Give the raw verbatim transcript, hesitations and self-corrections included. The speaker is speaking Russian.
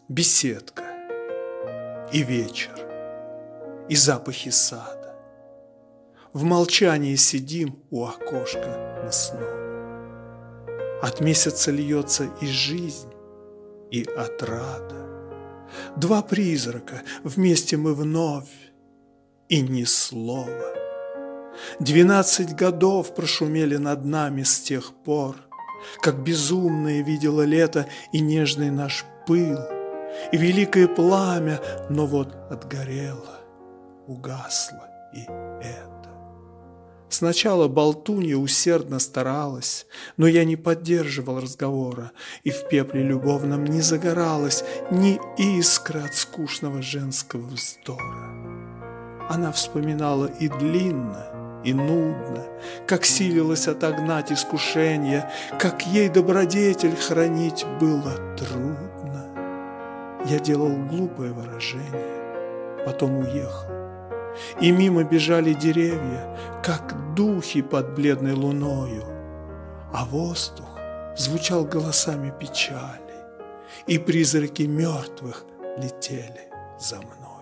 Беседка, и вечер, и запахи сада. В молчании сидим у окошка мы снова. От месяца льется и жизнь, и отрада. Два призрака, вместе мы вновь, и ни слова. Двенадцать годов прошумели над нами с тех пор, как безумное видело лето и нежный наш пыл, и великое пламя, но вот отгорело, угасло и это. Сначала болтунья усердно старалась, но я не поддерживал разговора, и в пепле любовном не загоралась ни искра от скучного женского вздора. Она вспоминала и длинно, и нудно, как силилась отогнать искушение, как ей добродетель хранить было трудно. Я делал глупое выражение, потом уехал. И мимо бежали деревья, как духи под бледной луною, а воздух звучал голосами печали, и призраки мертвых летели за мной.